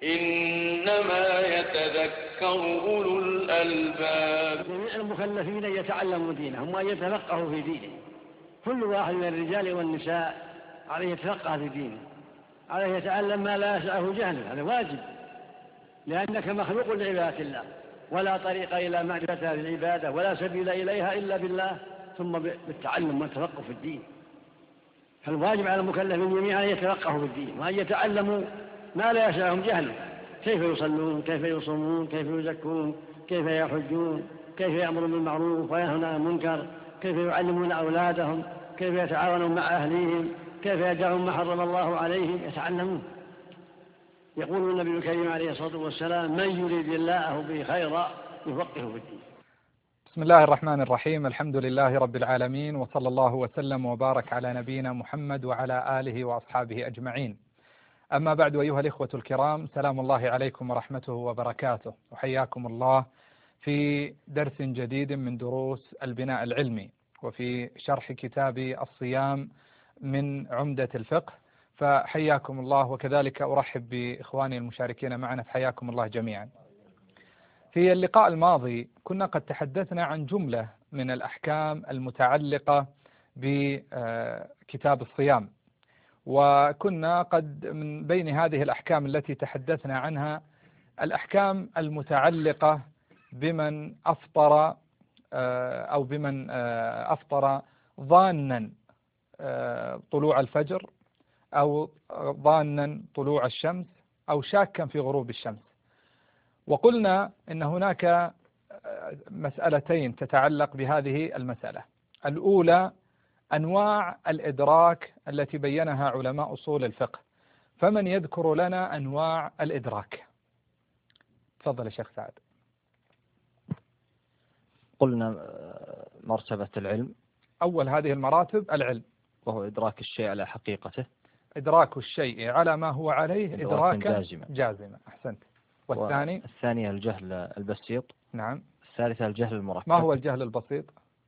إنما يتذكر أولو الألباب. جميع المكلفين يتعلموا دينهم وأن يتفقهوا في دينه. كل واحد من الرجال والنساء عليه يتفقه في دينه، عليه يتعلم ما لا يسعه جهله، هذا واجب، لأنك مخلوق لعبادة الله، ولا طريق إلى معرفة العبادة ولا سبيل إليها إلا بالله، ثم بالتعلم والتفقه في الدين. فالواجب على المكلفين جميعا أن يتفقهوا في الدين وأن يتعلموا ما لا يسعهم جهله، كيف يصلون، كيف يصومون، كيف يزكون، كيف يحجون، كيف يأمرون بالمعروف وينهون عن المنكر، كيف يعلمون أولادهم، كيف يتعاونون مع أهليهم، كيف يدعون ما حرم الله عليهم، يتعلمون. يقول النبي الكريم عليه الصلاة والسلام: من يريد الله به خيرا يفقهه في الدين. بسم الله الرحمن الرحيم. الحمد لله رب العالمين، وصلى الله وسلم وبارك على نبينا محمد وعلى آله وأصحابه أجمعين. أما بعد، أيها الإخوة الكرام، سلام الله عليكم ورحمته وبركاته، وحياكم الله في درس جديد من دروس البناء العلمي، وفي شرح كتاب الصيام من عمدة الفقه. فحياكم الله، وكذلك أرحب بإخواني المشاركين معنا، فحياكم الله جميعا. في اللقاء الماضي كنا قد تحدثنا عن جملة من الأحكام المتعلقة بكتاب الصيام، وكنا قد من بين هذه الأحكام التي تحدثنا عنها الأحكام المتعلقة بمن أفطر أو بمن أفطر ظانا طلوع الفجر، أو ظانا طلوع الشمس، أو شاكا في غروب الشمس. وقلنا إن هناك مسألتين تتعلق بهذه المسألة. الأولى أنواع الإدراك التي بينها علماء أصول الفقه، فمن يذكر لنا أنواع الإدراك؟ تفضل يا شيخ سعد. قلنا مرتبة العلم، أول هذه المراتب العلم، وهو إدراك الشيء على حقيقته، إدراك الشيء على ما هو عليه إدراكا جازما. أحسنت. والثاني؟ الثانية الجهل البسيط. نعم. الثالثة الجهل المركب. ما هو الجهل البسيط؟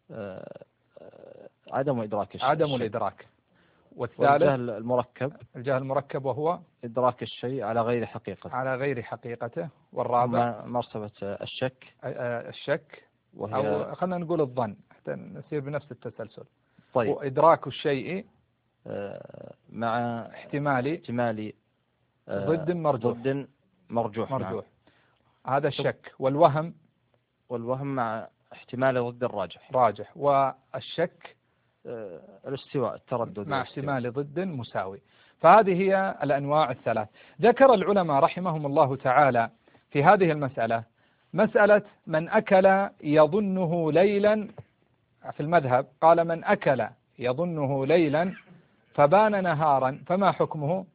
عدم إدراك الشيء، عدم الإدراك. والثالث؟ الجهل المركب. الجهل المركب وهو إدراك الشيء على غير حقيقته. على غير حقيقته. والرابع؟ مرتبة الشك. الشك، وهي أو خلنا نقول الظن حتى نسير بنفس التسلسل. طيب. وإدراك الشيء مع احتمال ضد مرجوح. نعم. هذا الشك. والوهم مع احتمال ضد راجح. والشك الاستواء، التردد مع احتمال ضد مساوي. فهذه هي الأنواع الثلاث. ذكر العلماء رحمهم الله تعالى في هذه المسألة مسألة من أكل يظنه ليلا. في المذهب قال: من أكل يظنه ليلا فبان نهارا فما حكمه؟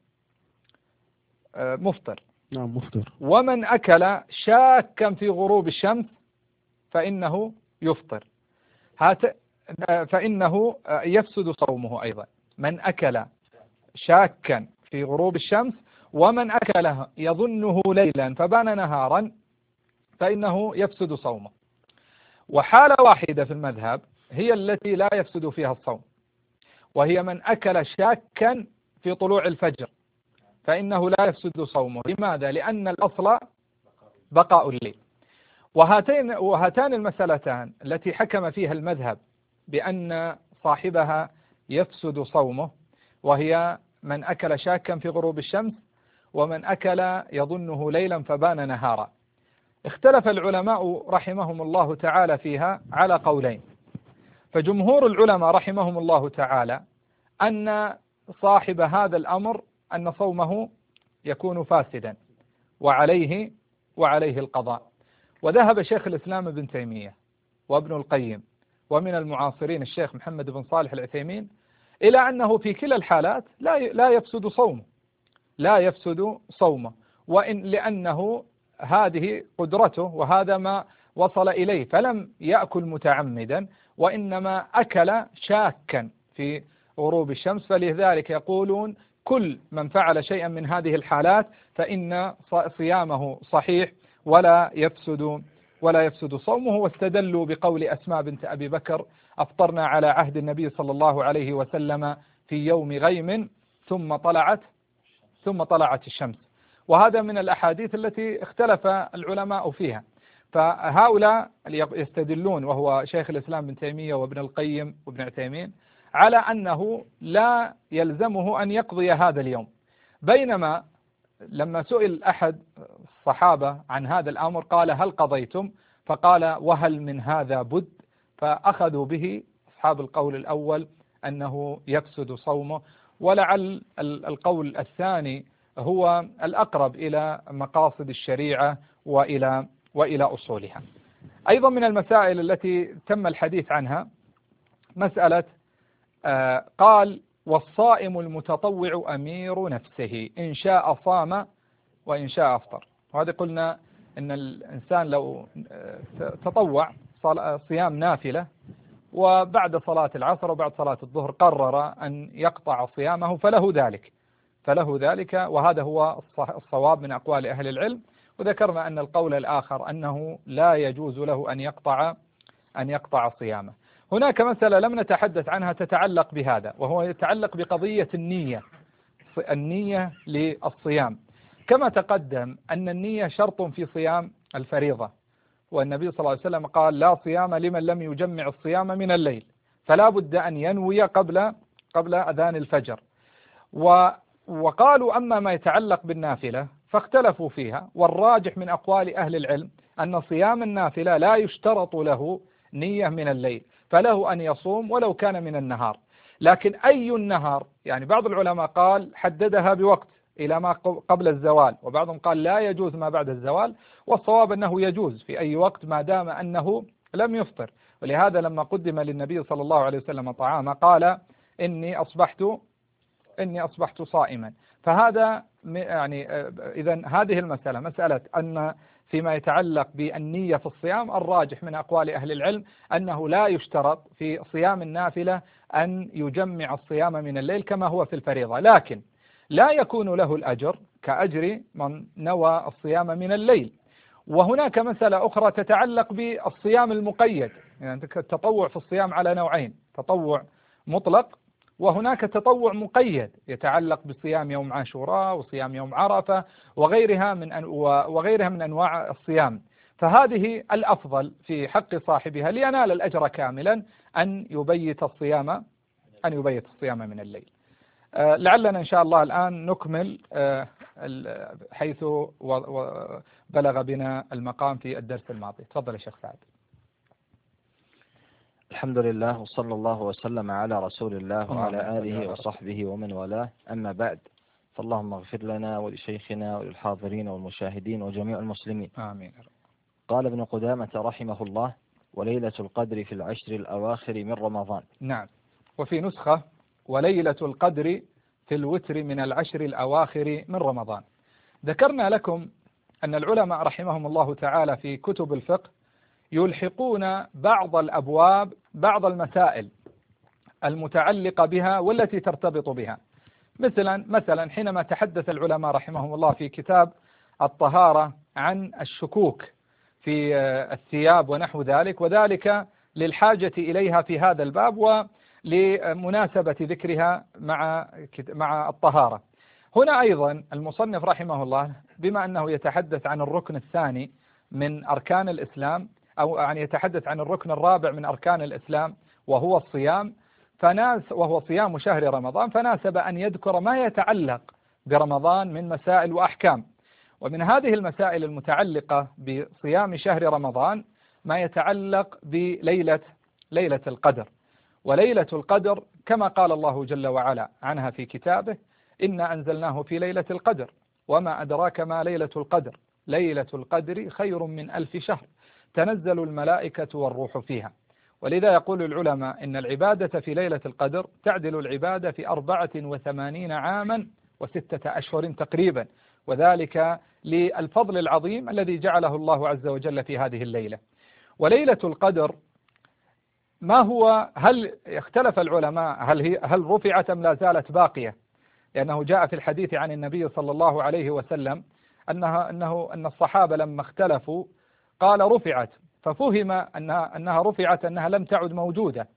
مفطر. نعم، مفطر. ومن أكل شاكا في غروب الشمس فإنه يفطر، فإنه يفسد صومه أيضا. من أكل شاكا في غروب الشمس، ومن أكل يظنه ليلا فبان نهارا فإنه يفسد صومه. وحالة واحدة في المذهب هي التي لا يفسد فيها الصوم، وهي من أكل شاكا في طلوع الفجر فإنه لا يفسد صومه. لماذا؟ لأن الأصل بقاء الليل. وهاتان المسألتان التي حكم فيها المذهب بأن صاحبها يفسد صومه، وهي من أكل شاكا في غروب الشمس، ومن أكل يظنه ليلا فبان نهارا. اختلف العلماء رحمهم الله تعالى فيها على قولين. فجمهور العلماء رحمهم الله تعالى أن صاحب هذا الأمر أن صومه يكون فاسدا وعليه القضاء. وذهب شيخ الإسلام ابن تيمية وابن القيم ومن المعاصرين الشيخ محمد بن صالح العثيمين إلى أنه في كلا الحالات لا يفسد صومه، وإن لأنه هذه قدرته وهذا ما وصل إليه، فلم يأكل متعمدا وإنما أكل شاكا في غروب الشمس. فلذلك يقولون كل من فعل شيئا من هذه الحالات فإن صيامه صحيح ولا يفسد صومه. واستدلوا بقول أسماء بنت أبي بكر: أفطرنا على عهد النبي صلى الله عليه وسلم في يوم غيم ثم طلعت الشمس. وهذا من الأحاديث التي اختلف العلماء فيها. فهؤلاء يستدلون، وهو شيخ الإسلام ابن تيمية وابن القيم وابن عثيمين، على أنه لا يلزمه أن يقضي هذا اليوم. بينما لما سئل أحد الصحابة عن هذا الأمر قال: هل قضيتم؟ فقال: وهل من هذا بد؟ فأخذوا به أصحاب القول الأول أنه يفسد صومه، ولعل القول الثاني هو الأقرب إلى مقاصد الشريعة وإلى أصولها. أيضا من المسائل التي تم الحديث عنها مسألة قال: والصائم المتطوع أمير نفسه، إن شاء صام وإن شاء أفطر. وهذا قلنا إن الإنسان لو تطوع صيام نافلة وبعد صلاة العصر وبعد صلاة الظهر قرر أن يقطع صيامه فله ذلك، وهذا هو الصواب من أقوال أهل العلم. وذكرنا أن القول الآخر أنه لا يجوز له أن يقطع صيامه. هناك مسألة لم نتحدث عنها تتعلق بهذا، وهو يتعلق بقضية النية للصيام. كما تقدم أن النية شرط في صيام الفريضة، والنبي صلى الله عليه وسلم قال: لا صيام لمن لم يجمع الصيام من الليل، فلا بد أن ينوي قبل أذان الفجر. وقالوا: أما ما يتعلق بالنافلة فاختلفوا فيها، والراجح من أقوال أهل العلم أن صيام النافلة لا يشترط له نية من الليل، فله أن يصوم ولو كان من النهار. لكن أي النهار؟ يعني بعض العلماء قال حددها بوقت إلى ما قبل الزوال، وبعضهم قال لا يجوز ما بعد الزوال، والصواب أنه يجوز في أي وقت ما دام أنه لم يفطر. ولهذا لما قدم للنبي صلى الله عليه وسلم طعام قال: إني أصبحت صائما. فهذا يعني إذن هذه المسألة، مسألة أن فيما يتعلق بالنية في الصيام، الراجح من أقوال أهل العلم أنه لا يشترط في صيام النافلة أن يجمع الصيام من الليل كما هو في الفريضة، لكن لا يكون له الأجر كأجر من نوى الصيام من الليل. وهناك مسألة أخرى تتعلق بالصيام المقيد، يعني التطوع في الصيام على نوعين: تطوع مطلق، وهناك تطوع مقيد يتعلق بصيام يوم عاشوراء وصيام يوم عرفة وغيرها من أنواع الصيام. فهذه الأفضل في حق صاحبها لينال الأجر كاملا أن يبيت الصيام من الليل. لعلنا إن شاء الله الآن نكمل حيث بلغ بنا المقام في الدرس الماضي. تفضل يا شيخ سعد. الحمد لله، وصلى الله وسلم على رسول الله وعلى آله وصحبه ومن والاه، أما بعد، فاللهم اغفر لنا ولشيخنا وللحاضرين والمشاهدين وجميع المسلمين، آمين. قال ابن قدامة رحمه الله: وليلة القدر في العشر الأواخر من رمضان. نعم. وفي نسخة: وليلة القدر في الوتر من العشر الأواخر من رمضان. ذكرنا لكم أن العلماء رحمهم الله تعالى في كتب الفقه يلحقون بعض المسائل المتعلقة بها والتي ترتبط بها. مثلا حينما تحدث العلماء رحمهم الله في كتاب الطهارة عن الشكوك في الثياب ونحو ذلك، وذلك للحاجة إليها في هذا الباب ولمناسبة ذكرها مع الطهارة. هنا أيضا المصنف رحمه الله بما أنه يتحدث عن الركن الثاني من أركان الإسلام، أو يعني يتحدث عن الركن الرابع من أركان الإسلام وهو الصيام، وهو صيام شهر رمضان، فناسب أن يذكر ما يتعلق برمضان من مسائل وأحكام. ومن هذه المسائل المتعلقة بصيام شهر رمضان ما يتعلق بليلة القدر. وليلة القدر كما قال الله جل وعلا عنها في كتابه: إنا أنزلناه في ليلة القدر وما أدراك ما ليلة القدر ليلة القدر خير من 1000 شهر تنزل الملائكة والروح فيها. ولذا يقول العلماء إن العبادة في ليلة القدر تعدل العبادة في 84 عاما و6 أشهر تقريبا، وذلك للفضل العظيم الذي جعله الله عز وجل في هذه الليلة. وليلة القدر هل اختلف العلماء هل رفعت أم لا زالت باقية؟ لأنه جاء في الحديث عن النبي صلى الله عليه وسلم أن الصحابة لما اختلفوا قال رفعت، ففهم أنها رفعت أنها لم تعد موجودة،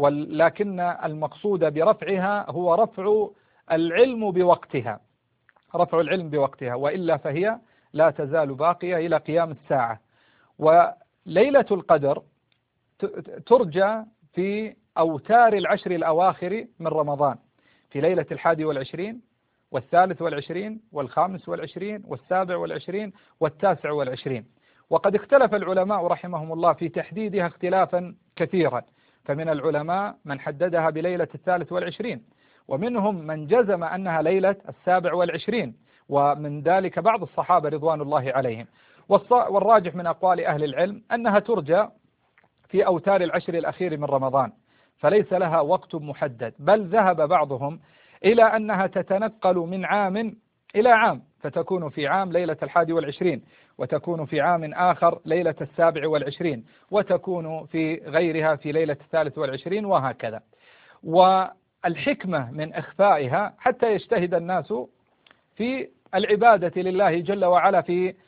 ولكن المقصود برفعها هو رفع العلم بوقتها، رفع العلم بوقتها، وإلا فهي لا تزال باقية إلى قيام الساعة. وليلة القدر ترجى في أوتار العشر الأواخر من رمضان، في ليلة 21 والثالث والخامس والسابع 19 وقد اختلف العلماء رحمهم الله في تحديدها اختلافا كثيرا، فمن العلماء من حددها بليلة 23، ومنهم من جزم أنها ليلة 27، ومن ذلك بعض الصحابة رضوان الله عليهم. والراجح من أقوال أهل العلم أنها ترجى في أوتار العشر الأخير من رمضان، فليس لها وقت محدد، بل ذهب بعضهم إلى أنها تتنقل من عام إلى عام، فتكون في عام ليلة 21، وتكون في عام آخر ليلة 27، وتكون في غيرها في ليلة 23، وهكذا. والحكمة من إخفائها حتى يجتهد الناس في العبادة لله جل وعلا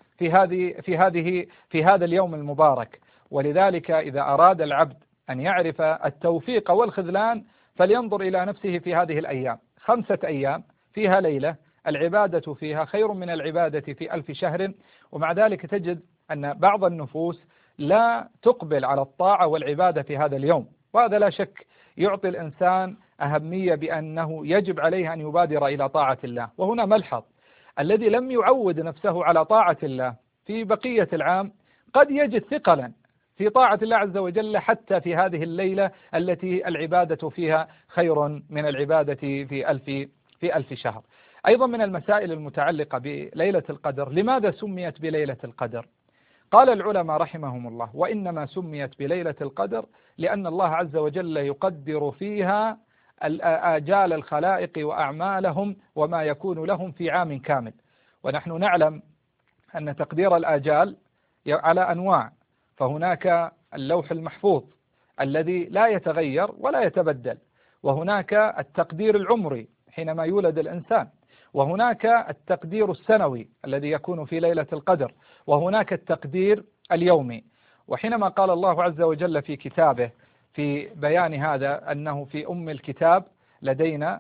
في هذا اليوم المبارك. ولذلك إذا أراد العبد أن يعرف التوفيق والخذلان فلينظر إلى نفسه في هذه الأيام، 5 أيام فيها ليلة العبادة فيها خير من العبادة في 1000 شهر، ومع ذلك تجد أن بعض النفوس لا تقبل على الطاعة والعبادة في هذا اليوم، وهذا لا شك يعطي الإنسان أهمية بأنه يجب عليه أن يبادر إلى طاعة الله. وهنا ملحظ: الذي لم يعود نفسه على طاعة الله في بقية العام قد يجد ثقلا في طاعة الله عز وجل حتى في هذه الليلة التي العبادة فيها خير من العبادة في 1000 شهر. أيضا من المسائل المتعلقة بليلة القدر: لماذا سميت بليلة القدر؟ قال العلماء رحمهم الله: وإنما سميت بليلة القدر لأن الله عز وجل يقدر فيها آجال الخلائق وأعمالهم وما يكون لهم في عام كامل. ونحن نعلم أن تقدير الآجال على أنواع، فهناك اللوح المحفوظ الذي لا يتغير ولا يتبدل، وهناك التقدير العمري حينما يولد الإنسان، وهناك التقدير السنوي الذي يكون في ليلة القدر، وهناك التقدير اليومي. وحينما قال الله عز وجل في كتابه في بيان هذا أنه في أم الكتاب لدينا،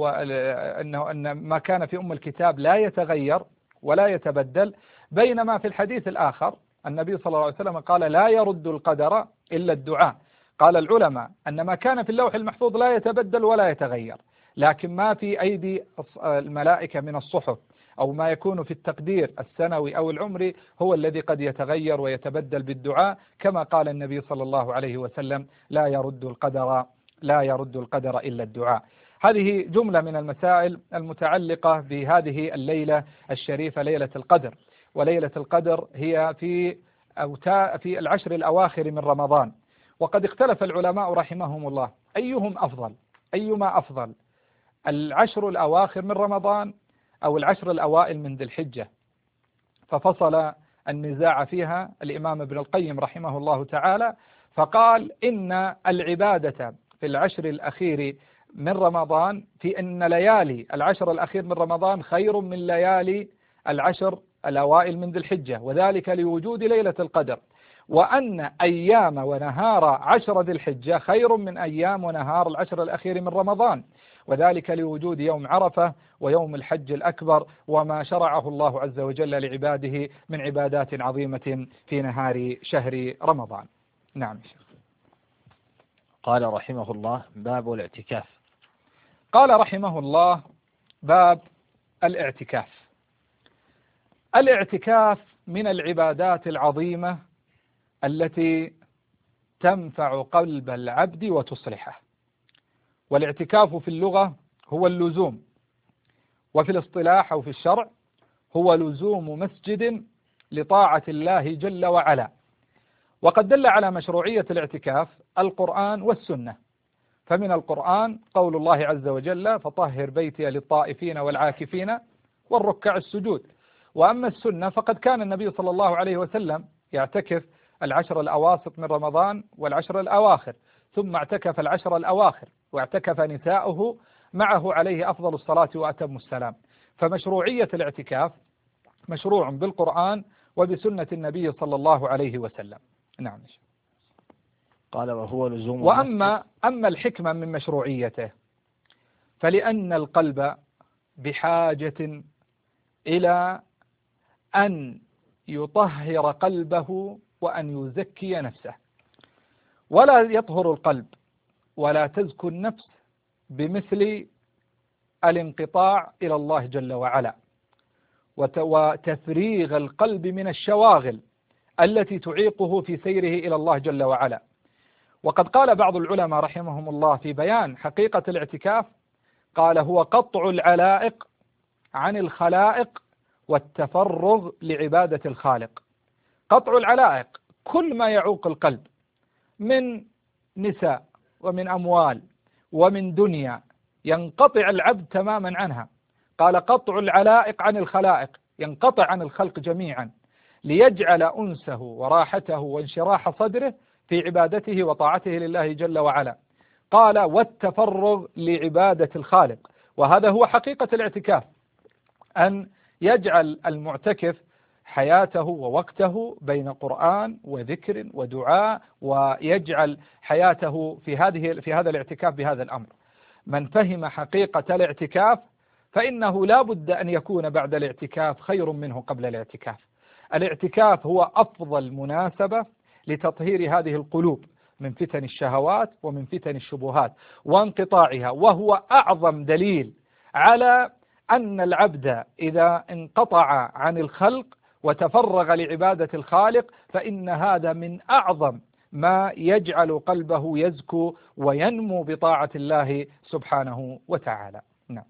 وأن ما كان في أم الكتاب لا يتغير ولا يتبدل، بينما في الحديث الآخر النبي صلى الله عليه وسلم قال: لا يرد القدر إلا الدعاء. قال العلماء أن ما كان في اللوح المحفوظ لا يتبدل ولا يتغير، لكن ما في أيدي الملائكة من الصحف أو ما يكون في التقدير السنوي أو العمري هو الذي قد يتغير ويتبدل بالدعاء، كما قال النبي صلى الله عليه وسلم: لا يرد القدر إلا الدعاء. هذه جملة من المسائل المتعلقة بهذه الليلة الشريفة ليلة القدر. وليلة القدر هي في العشر الأواخر من رمضان. وقد اختلف العلماء رحمهم الله أيما أفضل، العشر الأواخر من رمضان أو العشر الأوائل من ذي الحجة، ففصل النزاع فيها الإمام ابن القيم رحمه الله تعالى، فقال: إن العبادة في العشر الأخير من رمضان، في أن ليالي العشر الأخير من رمضان خير من ليالي العشر الأوائل من ذي الحجة، وذلك لوجود ليلة القدر، وأن أيام ونهار عشر ذي الحجة خير من أيام ونهار العشر الأخير من رمضان، وذلك لوجود يوم عرفة ويوم الحج الأكبر وما شرعه الله عز وجل لعباده من عبادات عظيمة في نهار شهر رمضان. نعم. قال رحمه الله: باب الاعتكاف. قال رحمه الله: باب الاعتكاف. الاعتكاف من العبادات العظيمة التي تنفع قلب العبد وتصلحه. والاعتكاف في اللغة هو اللزوم، وفي الاصطلاح أو في الشرع هو لزوم مسجد لطاعة الله جل وعلا. وقد دل على مشروعية الاعتكاف القرآن والسنة، فمن القرآن قول الله عز وجل: فطهر بيتي للطائفين والعاكفين والركع السجود. وأما السنة فقد كان النبي صلى الله عليه وسلم يعتكف العشر الأواسط من رمضان والعشر الأواخر، ثم اعتكف العشر الأواخر، واعتكف نساؤه معه عليه أفضل الصلاة وأتم السلام. فمشروعية الاعتكاف مشروع بالقرآن وبسنة النبي صلى الله عليه وسلم. نعم. قال: وهو لزوم. أما الحكمة من مشروعيته فلأن القلب بحاجة إلى أن يطهر قلبه وأن يزكي نفسه، ولا يطهر القلب ولا تزكو النفس بمثل الانقطاع إلى الله جل وعلا وتفريغ القلب من الشواغل التي تعيقه في سيره إلى الله جل وعلا. وقد قال بعض العلماء رحمهم الله في بيان حقيقة الاعتكاف، قال: هو قطع العلائق عن الخلائق والتفرغ لعبادة الخالق. قطع العلائق، كل ما يعوق القلب من نساء ومن أموال ومن دنيا ينقطع العبد تماما عنها. قال: قطع العلائق عن الخلائق، ينقطع عن الخلق جميعا ليجعل أنسه وراحته وانشراح صدره في عبادته وطاعته لله جل وعلا. قال: والتفرغ لعبادة الخالق. وهذا هو حقيقة الاعتكاف، أن يجعل المعتكف حياته ووقته بين قرآن وذكر ودعاء، ويجعل حياته في هذا الاعتكاف بهذا الأمر. من فهم حقيقة الاعتكاف فإنه لا بد أن يكون بعد الاعتكاف خير منه قبل الاعتكاف. الاعتكاف هو أفضل مناسبة لتطهير هذه القلوب من فتن الشهوات ومن فتن الشبهات وانقطاعها، وهو أعظم دليل على أن العبد إذا انقطع عن الخلق وتفرغ لعبادة الخالق فإن هذا من أعظم ما يجعل قلبه يزكو وينمو بطاعة الله سبحانه وتعالى. نعم.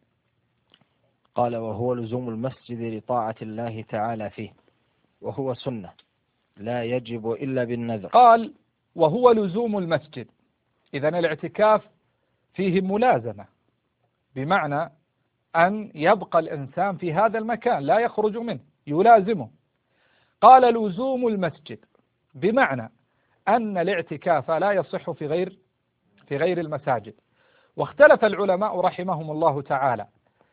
قال: وهو لزوم المسجد لطاعة الله تعالى فيه، وهو سنة لا يجب إلا بالنذر. قال: وهو لزوم المسجد، إذن الاعتكاف فيه ملازمة، بمعنى أن يبقى الإنسان في هذا المكان لا يخرج منه، يلازمه. قال: لزوم المسجد، بمعنى أن الاعتكاف لا يصح في غير المساجد. واختلف العلماء رحمهم الله تعالى،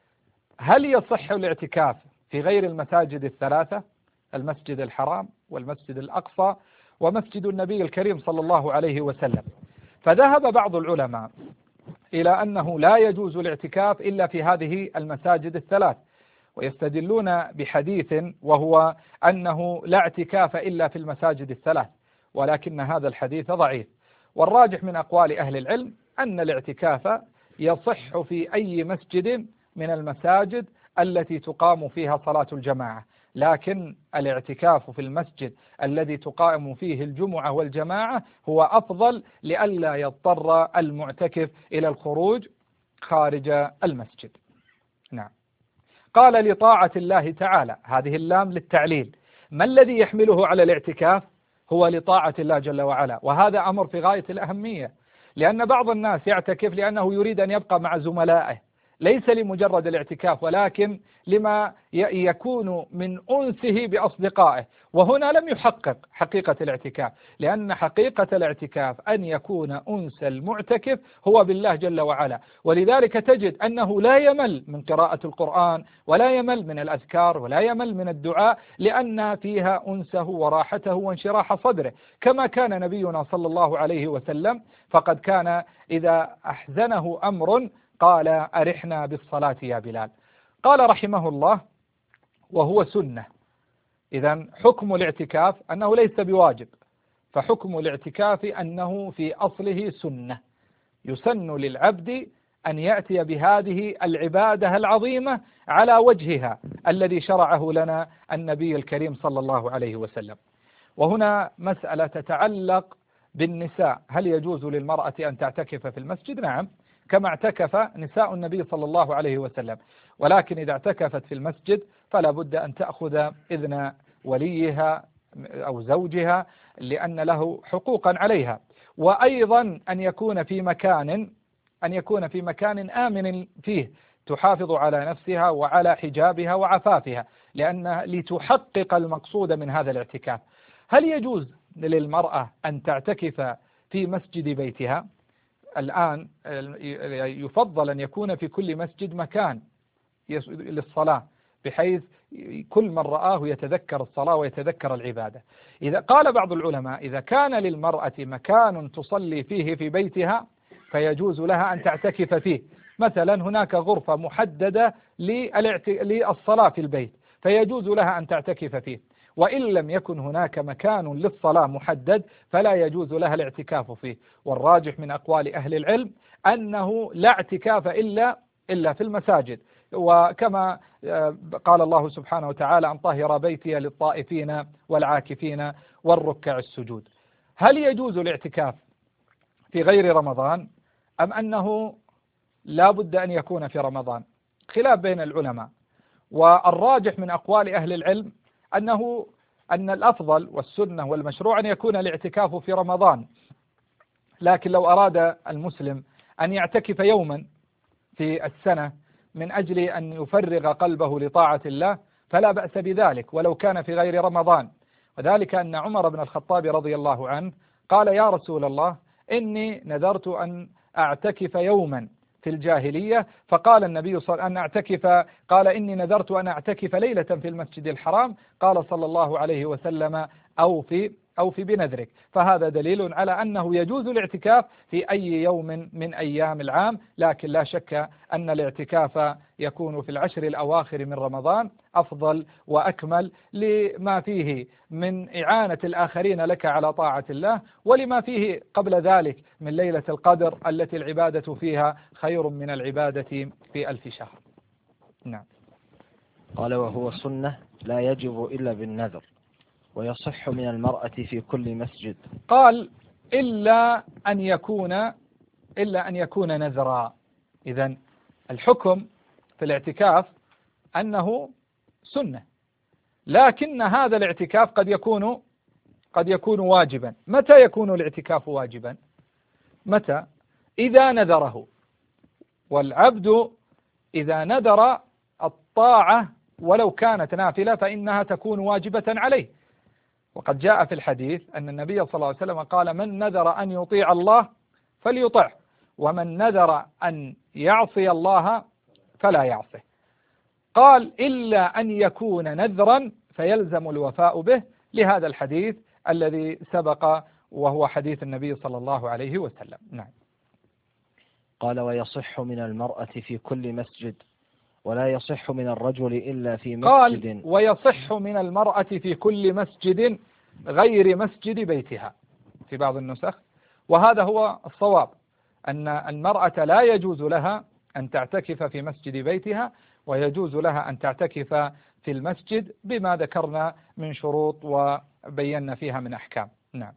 هل يصح الاعتكاف في غير المساجد الثلاثة، المسجد الحرام والمسجد الأقصى ومسجد النبي الكريم صلى الله عليه وسلم؟ فذهب بعض العلماء إلى أنه لا يجوز الاعتكاف إلا في هذه المساجد الثلاث، ويستدلون بحديث وهو أنه لا اعتكاف إلا في المساجد الثلاث، ولكن هذا الحديث ضعيف. والراجح من أقوال أهل العلم أن الاعتكاف يصح في أي مسجد من المساجد التي تقام فيها صلاة الجماعة، لكن الاعتكاف في المسجد الذي تقام فيه الجمعة والجماعة هو أفضل لئلا يضطر المعتكف إلى الخروج خارج المسجد. نعم. قال: لطاعة الله تعالى، هذه اللام للتعليل. ما الذي يحمله على الاعتكاف؟ هو لطاعة الله جل وعلا، وهذا أمر في غاية الأهمية، لأن بعض الناس يعتكف لأنه يريد أن يبقى مع زملائه، ليس لمجرد الاعتكاف ولكن لما يكون من أنسه بأصدقائه، وهنا لم يحقق حقيقة الاعتكاف، لأن حقيقة الاعتكاف أن يكون أنس المعتكف هو بالله جل وعلا. ولذلك تجد أنه لا يمل من قراءة القرآن ولا يمل من الأذكار ولا يمل من الدعاء، لأن فيها أنسه وراحته وانشراح صدره، كما كان نبينا صلى الله عليه وسلم، فقد كان إذا أحزنه أمر قال: أرحنا بالصلاة يا بلال. قال رحمه الله: وهو سنة. إذن حكم الاعتكاف أنه ليس بواجب، فحكم الاعتكاف أنه في أصله سنة، يسن للعبد أن يأتي بهذه العبادة العظيمة على وجهها الذي شرعه لنا النبي الكريم صلى الله عليه وسلم. وهنا مسألة تتعلق بالنساء، هل يجوز للمرأة أن تعتكف في المسجد؟ نعم، كما اعتكف نساء النبي صلى الله عليه وسلم، ولكن إذا اعتكفت في المسجد فلا بد أن تأخذ إذن وليها أو زوجها، لأن له حقوقا عليها، وأيضا أن يكون في مكان آمن فيه تحافظ على نفسها وعلى حجابها وعفافها، لتحقق المقصود من هذا الاعتكاف. هل يجوز للمرأة أن تعتكف في مسجد بيتها؟ الآن يفضل أن يكون في كل مسجد مكان للصلاة، بحيث كل من رآه يتذكر الصلاة ويتذكر العبادة. إذا قال بعض العلماء: إذا كان للمرأة مكان تصلي فيه في بيتها فيجوز لها أن تعتكف فيه، مثلا هناك غرفة محددة للصلاة في البيت، فيجوز لها أن تعتكف فيه. وإن لم يكن هناك مكان للصلاة محدد فلا يجوز لها الاعتكاف فيه. والراجح من أقوال أهل العلم أنه لا اعتكاف إلا في المساجد، وكما قال الله سبحانه وتعالى: أن طهر بيتي للطائفين والعاكفين والركع السجود. هل يجوز الاعتكاف في غير رمضان أم أنه لا بد أن يكون في رمضان؟ خلاف بين العلماء، والراجح من أقوال أهل العلم أن الأفضل والسنة والمشروع أن يكون الاعتكاف في رمضان، لكن لو أراد المسلم أن يعتكف يوما في السنة من أجل أن يفرغ قلبه لطاعة الله فلا بأس بذلك ولو كان في غير رمضان. وذلك أن عمر بن الخطاب رضي الله عنه قال: يا رسول الله، إني نذرت أن أعتكف يوما في الجاهلية، فقال النبي صلى الله عليه وسلم: أن أعتكف، قال: إني نذرت أن أعتكف ليلة في المسجد الحرام، قال صلى الله عليه وسلم: أوفي بنذرك. فهذا دليل على أنه يجوز الاعتكاف في أي يوم من أيام العام، لكن لا شك أن الاعتكاف يكون في العشر الأواخر من رمضان أفضل وأكمل، لما فيه من إعانة الآخرين لك على طاعة الله، ولما فيه قبل ذلك من ليلة القدر التي العبادة فيها خير من العبادة في 1000 شهر. نعم. قال: وهو سنة لا يجب إلا بالنذر، ويصح من المرأة في كل مسجد. قال: إلا أن يكون نذرا. إذن الحكم في الاعتكاف أنه سنة، لكن هذا الاعتكاف قد يكون واجبا. متى يكون الاعتكاف واجبا؟ متى؟ إذا نذره. والعبد إذا نذر الطاعة ولو كانت نافلة فإنها تكون واجبة عليه. وقد جاء في الحديث أن النبي صلى الله عليه وسلم قال: من نذر أن يطيع الله فليطعه، ومن نذر أن يعصي الله فلا يعصه. قال: إلا أن يكون نذرا فيلزم الوفاء به، لهذا الحديث الذي سبق وهو حديث النبي صلى الله عليه وسلم. نعم. قال: ويصح من المرأة في كل مسجد، ولا يصح من الرجل إلا في مسجد. قال: ويصح من المرأة في كل مسجد غير مسجد بيتها في بعض النسخ، وهذا هو الصواب، أن المرأة لا يجوز لها أن تعتكف في مسجد بيتها، ويجوز لها أن تعتكف في المسجد بما ذكرنا من شروط وبينا فيها من أحكام. نعم.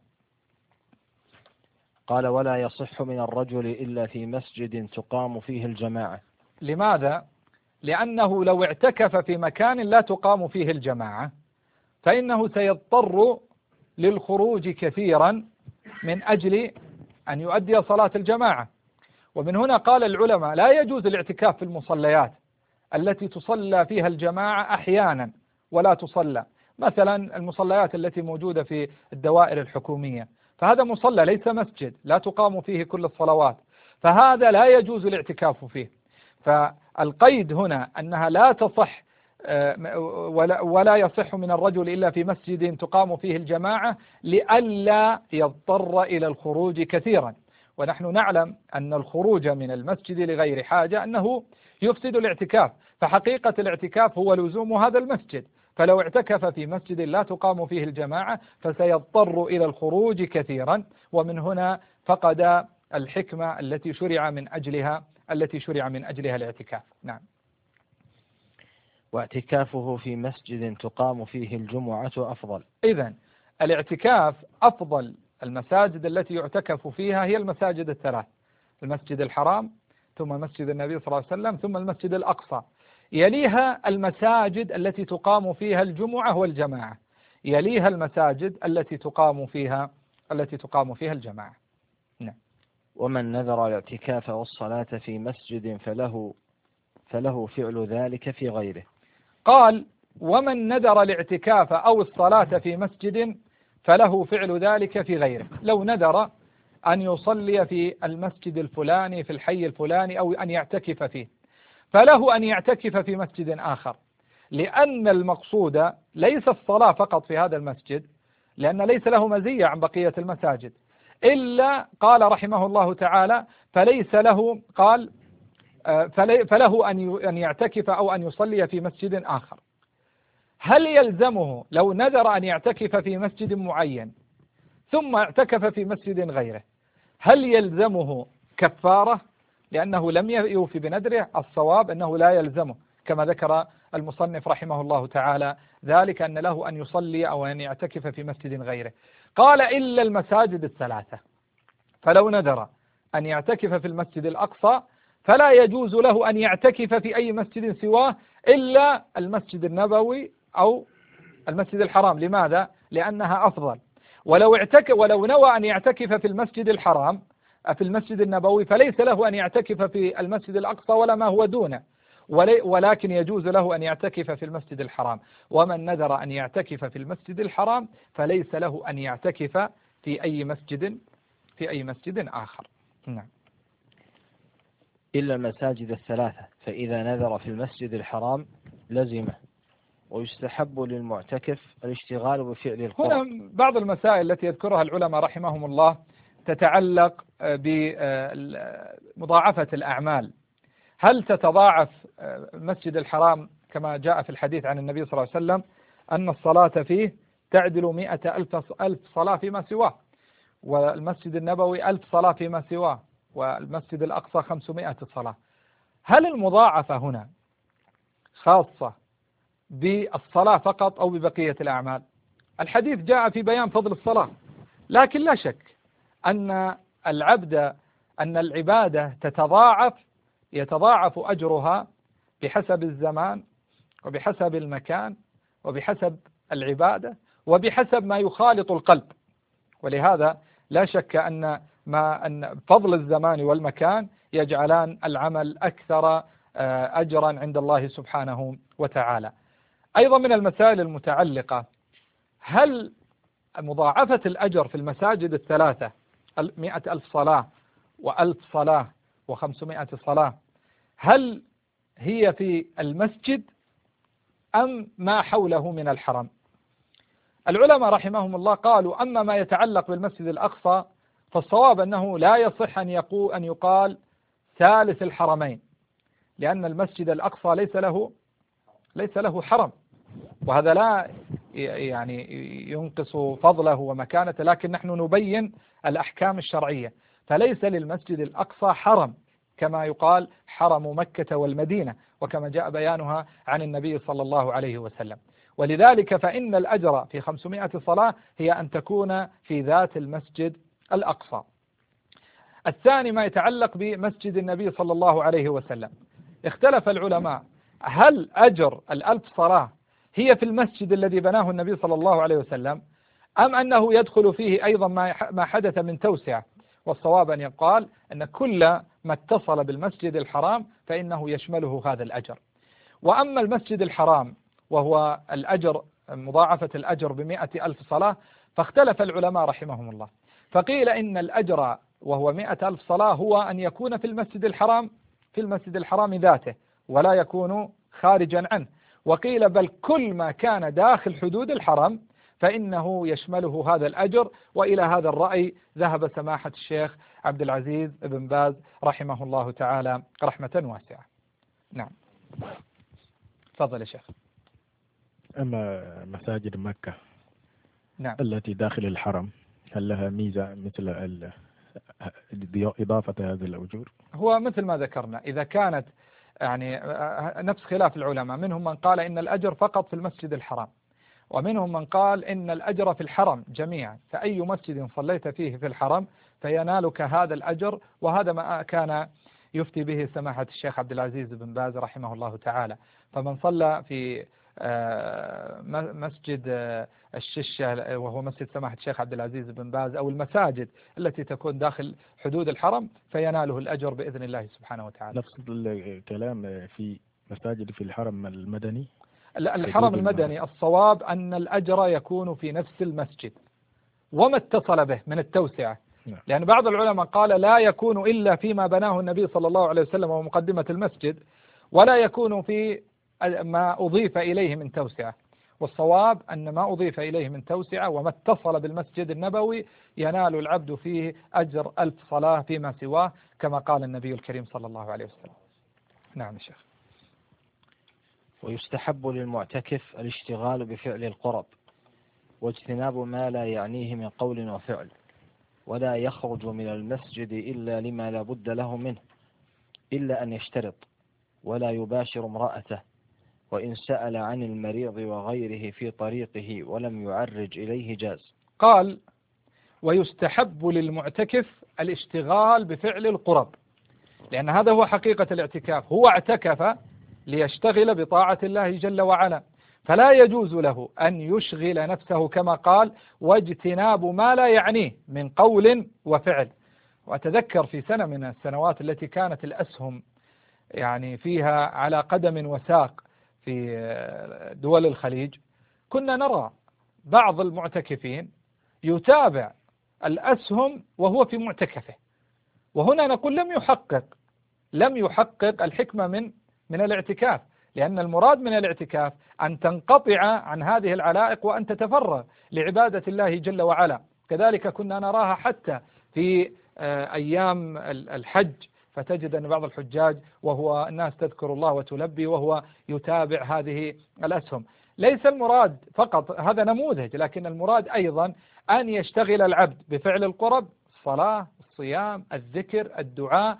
قال: ولا يصح من الرجل إلا في مسجد تقام فيه الجماعة. لماذا؟ لأنه لو اعتكف في مكان لا تقام فيه الجماعة فإنه سيضطر للخروج كثيرا من أجل أن يؤدي صلاة الجماعة. ومن هنا قال العلماء: لا يجوز الاعتكاف في المصليات التي تصلى فيها الجماعة أحيانا ولا تصلى، مثلا المصليات التي موجودة في الدوائر الحكومية، فهذا مصلى ليس مسجد لا تقام فيه كل الصلوات، فهذا لا يجوز الاعتكاف فيه. فالقيد هنا أنها لا تصح ولا يصح من الرجل إلا في مسجد تقام فيه الجماعة لئلا يضطر إلى الخروج كثيرا. ونحن نعلم أن الخروج من المسجد لغير حاجة أنه يفسد الاعتكاف، فحقيقة الاعتكاف هو لزوم هذا المسجد، فلو اعتكف في مسجد لا تقام فيه الجماعة فسيضطر إلى الخروج كثيرا، ومن هنا فقد الحكمة التي شرع من أجلها الاعتكاف. نعم. واعتكافه في مسجد تقام فيه الجمعة أفضل. إذن الاعتكاف أفضل المساجد التي يعتكف فيها هي المساجد الثلاث: المسجد الحرام، ثم مسجد النبي صلى الله عليه وسلم، ثم المسجد الأقصى. يليها المساجد التي تقام فيها الجمعة والجماعة، يليها المساجد التي تقام فيها الجماعة. نعم. ومن نذر الاعتكاف والصلاة في مسجد فله فعل ذلك في غيره. قال: ومن نذر الاعتكاف أو الصلاة في مسجد فله فعل ذلك في غيره. لو نذر أن يصلي في المسجد الفلاني في الحي الفلاني أو أن يعتكف فيه، فله أن يعتكف في مسجد آخر، لأن المقصود ليس الصلاة فقط في هذا المسجد، لأن ليس له مزية عن بقية المساجد، إلا قال رحمه الله تعالى: فليس له، قال فله أن يعتكف أو أن يصلي في مسجد آخر. هل يلزمه لو نذر أن يعتكف في مسجد معين ثم اعتكف في مسجد غيره، هل يلزمه كفارة لأنه لم يوفي بنذره؟ الصواب أنه لا يلزمه، كما ذكر المصنف رحمه الله تعالى ذلك أن له أن يصلي أو أن يعتكف في مسجد غيره. قال إلا المساجد الثلاثة، فلو نذر أن يعتكف في المسجد الأقصى فلا يجوز له أن يعتكف في أي مسجد سواه إلا المسجد النبوي أو المسجد الحرام. لماذا؟ لأنها أفضل. ولو نوى أن يعتكف في المسجد الحرام في المسجد النبوي فليس له أن يعتكف في المسجد الأقصى ولا ما هو دونه، ولكن يجوز له أن يعتكف في المسجد الحرام. ومن نذر أن يعتكف في المسجد الحرام فليس له أن يعتكف في أي مسجد آخر. نعم. إلا المساجد الثلاثة، فإذا نذر في المسجد الحرام لزمه. ويستحب للمعتكف الاشتغال بفعل القرب. هنا بعض المسائل التي يذكرها العلماء رحمهم الله تتعلق بمضاعفة الأعمال. هل تتضاعف المسجد الحرام كما جاء في الحديث عن النبي صلى الله عليه وسلم أن الصلاة فيه تعدل 100,000 صلاة فيما سواه، والمسجد النبوي 1000 صلاة فيما سواه، والمسجد الأقصى 500 صلاة. هل المضاعفة هنا خاصة بالصلاة فقط أو ببقية الأعمال؟ الحديث جاء في بيان فضل الصلاة، لكن لا شك أن العبادة يتضاعف أجرها بحسب الزمان وبحسب المكان وبحسب العبادة وبحسب ما يخالط القلب. ولهذا لا شك أن فضل الزمان والمكان يجعلان العمل أكثر أجرا عند الله سبحانه وتعالى. أيضا من المسائل المتعلقة، هل مضاعفة الأجر في المساجد الثلاثة 100,000 صلاة و1000 صلاة و500 صلاة هل هي في المسجد أم ما حوله من الحرم؟ العلماء رحمهم الله قالوا أما ما يتعلق بالمسجد الأقصى فالصواب أنه لا يصح أن يقال ثالث الحرمين، لأن المسجد الأقصى ليس له حرم، وهذا لا يعني ينقص فضله ومكانته، لكن نحن نبين الأحكام الشرعية. فليس للمسجد الأقصى حرم كما يقال حرم مكة والمدينة، وكما جاء بيانها عن النبي صلى الله عليه وسلم. ولذلك فإن الأجر في 500 صلاة هي أن تكون في ذات المسجد الأقصى. الثاني ما يتعلق بمسجد النبي صلى الله عليه وسلم، اختلف العلماء هل أجر 1000 صلاة هي في المسجد الذي بناه النبي صلى الله عليه وسلم أم أنه يدخل فيه أيضا ما حدث من توسعة. والصواب أن يقال أن كل ما اتصل بالمسجد الحرام فإنه يشمله هذا الأجر. وأما المسجد الحرام وهو الأجر مضاعفة الأجر ب100,000 صلاة فاختلف العلماء رحمهم الله، فقيل إن الأجر وهو 100,000 صلاة هو أن يكون في المسجد الحرام ذاته ولا يكون خارجا عنه، وقيل بل كل ما كان داخل حدود الحرم فإنه يشمله هذا الأجر. وإلى هذا الرأي ذهب سماحة الشيخ عبد العزيز بن باز رحمه الله تعالى رحمة واسعة. نعم، تفضل يا شيخ. أما مساجد مكة نعم. التي داخل الحرم هل لها ميزة مثل إضافة هذه الأجور؟ هو مثل ما ذكرنا، إذا كانت يعني نفس خلاف العلماء، منهم من قال إن الأجر فقط في المسجد الحرام، ومنهم من قال إن الأجر في الحرم جميعا، فأي مسجد صليت فيه في الحرم فينالك هذا الأجر. وهذا ما كان يفتي به سماحة الشيخ عبد العزيز بن باز رحمه الله تعالى. فمن صلى في مسجد الششة وهو مسجد سماحة الشيخ عبد العزيز بن باز أو المساجد التي تكون داخل حدود الحرم فيناله الأجر بإذن الله سبحانه وتعالى. نفس الكلام في مساجد في الحرم المدني. الحرم المدني الصواب أن الأجر يكون في نفس المسجد وما اتصل به من التوسعة، لأن بعض العلماء قال لا يكون إلا فيما بناه النبي صلى الله عليه وسلم ومقدمة المسجد، ولا يكون في ما أضيف إليه من توسعة. والصواب أن ما أضيف إليه من توسعة وما اتصل بالمسجد النبوي ينال العبد فيه أجر 1000 صلاة فيما سواه، كما قال النبي الكريم صلى الله عليه وسلم. نعم يا شيخ. ويستحب للمعتكف الاشتغال بفعل القرب واجتناب ما لا يعنيه من قول وفعل، ولا يخرج من المسجد إلا لما لا بد له منه إلا أن يشترط، ولا يباشر امرأته، وإن سأل عن المريض وغيره في طريقه ولم يعرج إليه جاز. قال: ويستحب للمعتكف الاشتغال بفعل القرب، لأن هذا هو حقيقة الاعتكاف، هو اعتكف ليشتغل بطاعة الله جل وعلا، فلا يجوز له أن يشغل نفسه كما قال واجتناب ما لا يعنيه من قول وفعل. وأتذكر في سنة من السنوات التي كانت الأسهم يعني فيها على قدم وساق في دول الخليج، كنا نرى بعض المعتكفين يتابع الأسهم وهو في معتكفه، وهنا نقول لم يحقق الحكمة من الاعتكاف، لأن المراد من الاعتكاف أن تنقطع عن هذه العلائق وأن تتفرغ لعبادة الله جل وعلا. كذلك كنا نراها حتى في أيام الحج، فتجد أن بعض الحجاج وهو الناس تذكر الله وتلبي وهو يتابع هذه الأسهم. ليس المراد فقط هذا نموذج، لكن المراد أيضا أن يشتغل العبد بفعل القرب، الصلاة، الصيام، الذكر، الدعاء،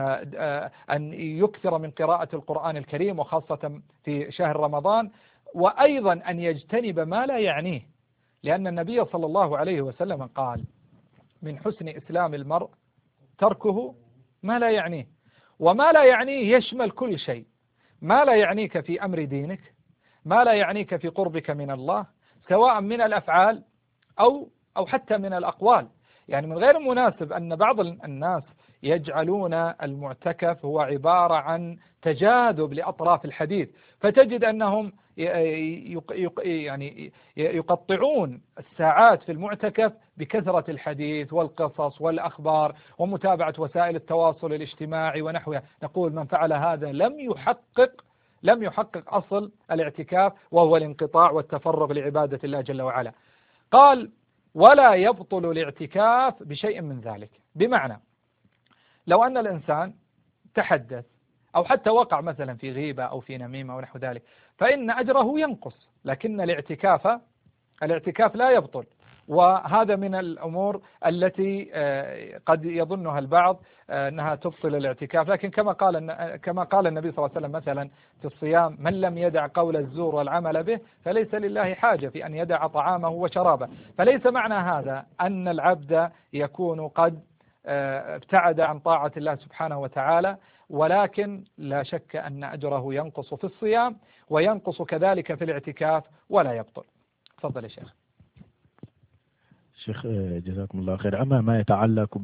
أن يكثر من قراءة القرآن الكريم وخاصة في شهر رمضان، وأيضا أن يجتنب ما لا يعنيه، لأن النبي صلى الله عليه وسلم قال: من حسن إسلام المرء تركه ما لا يعنيه. وما لا يعنيه يشمل كل شيء، ما لا يعنيك في أمر دينك، ما لا يعنيك في قربك من الله، سواء من الأفعال أو حتى من الأقوال. يعني من غير مناسب أن بعض الناس يجعلون المعتكف هو عبارة عن تجاذب لأطراف الحديث، فتجد أنهم يعني يقطعون الساعات في المعتكف بكثرة الحديث والقصص والأخبار ومتابعة وسائل التواصل الاجتماعي ونحوها. نقول من فعل هذا لم يحقق أصل الاعتكاف، وهو الانقطاع والتفرغ لعبادة الله جل وعلا. قال: ولا يبطل الاعتكاف بشيء من ذلك. بمعنى لو أن الإنسان تحدث أو حتى وقع مثلا في غيبة أو في نميمة ونحو ذلك، فإن أجره ينقص، لكن الاعتكاف لا يبطل. وهذا من الأمور التي قد يظنها البعض أنها تبطل الاعتكاف، لكن كما قال النبي صلى الله عليه وسلم مثلا في الصيام: من لم يدع قول الزور والعمل به فليس لله حاجة في أن يدع طعامه وشرابه. فليس معنى هذا أن العبد يكون قد ابتعد عن طاعة الله سبحانه وتعالى، ولكن لا شك أن أجره ينقص في الصيام وينقص كذلك في الاعتكاف ولا يبطل. تفضل يا شيخ. شيخ جزاكم الله خير. أما ما يتعلق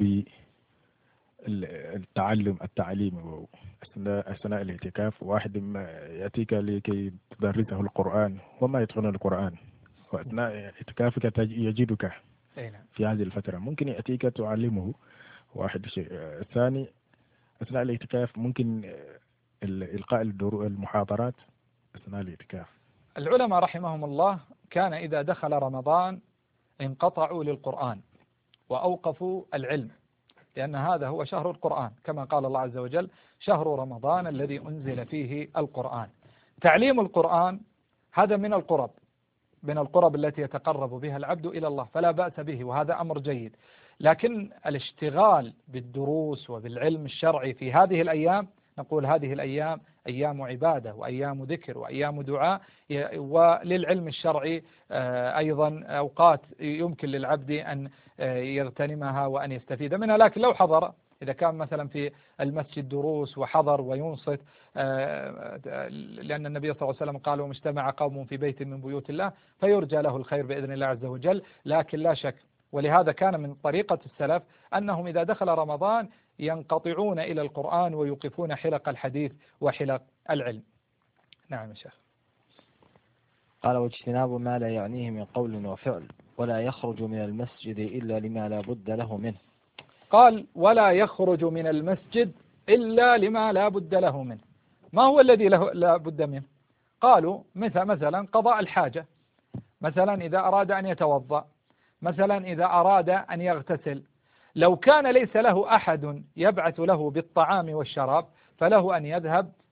التعليم أثناء الاعتكاف، واحد يأتيك لكي تدرسه القرآن وما يتقن القرآن، وأثناء اعتكافك يجدك في هذه الفترة، ممكن يأتيك تعلمه. واحد شيء الثاني، أثناء الاعتكاف ممكن إلقاء المحاضرات أثناء الاعتكاف. العلماء رحمهم الله كان إذا دخل رمضان انقطعوا للقرآن وأوقفوا العلم، لأن هذا هو شهر القرآن، كما قال الله عز وجل: شهر رمضان الذي أنزل فيه القرآن. تعليم القرآن هذا من القرب التي يتقرب بها العبد إلى الله، فلا بأس به، وهذا أمر جيد. لكن الاشتغال بالدروس وبالعلم الشرعي في هذه الأيام، نقول هذه الأيام أيام عبادة وأيام ذكر وأيام دعاء، وللعلم الشرعي أيضا أوقات يمكن للعبد أن يغتنمها وأن يستفيد منها. لكن لو حضر، إذا كان مثلا في المسجد دروس وحضر وينصت، لأن النبي صلى الله عليه وسلم قال: وما اجتمع قوم في بيت من بيوت الله فيرجى له الخير بإذن الله عز وجل. لكن لا شك، ولهذا كان من طريقة السلف أنهم إذا دخل رمضان ينقطعون إلى القرآن ويوقفون حلق الحديث وحلق العلم. نعم يا شيخ. قال: واجتناب ما لا يعنيه من قول وفعل، ولا يخرج من المسجد إلا لما لا بد له منه. قال: ولا يخرج من المسجد إلا لما لا بد له منه. ما هو الذي لا بد منه؟ قالوا مثلا قضاء الحاجة، مثلا إذا أراد أن يتوضأ، مثلا إذا أراد أن يغتسل. لو كان ليس له أحد يبعث له بالطعام والشراب فله أن يذهب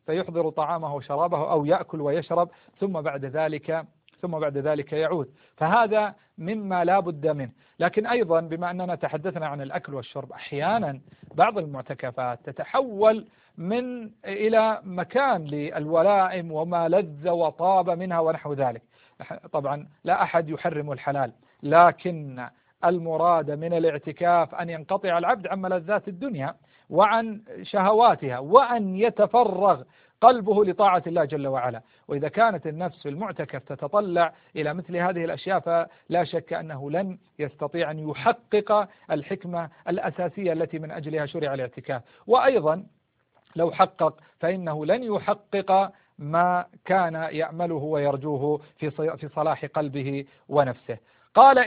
فيحضر طعامه وشرابه أو يأكل ويشرب ثم بعد ذلك يعود. فهذا مما لا بد منه. لكن أيضا بما أننا تحدثنا عن الأكل والشرب، أحيانا بعض المعتكفات تتحول إلى مكان للولائم وما لذ وطاب منها ونحو ذلك. طبعا لا أحد يحرم الحلال، لكن المراد من الاعتكاف أن ينقطع العبد عن ملذات الدنيا وعن شهواتها، وأن يتفرغ قلبه لطاعة الله جل وعلا. وإذا كانت النفس في المعتكف تتطلع إلى مثل هذه الأشياء فلا شك أنه لن يستطيع أن يحقق الحكمة الأساسية التي من أجلها شرع الاعتكاف. وأيضا لو حقق فإنه لن يحقق ما كان يأمله ويرجوه في صلاح قلبه ونفسه. قال